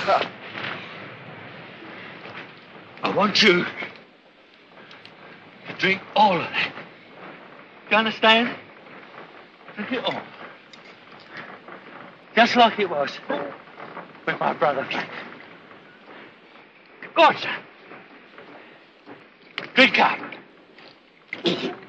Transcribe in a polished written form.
I want you to drink all of it. You understand? Drink it all. Just like it was with my brother Frank. Go on, son. Drink up.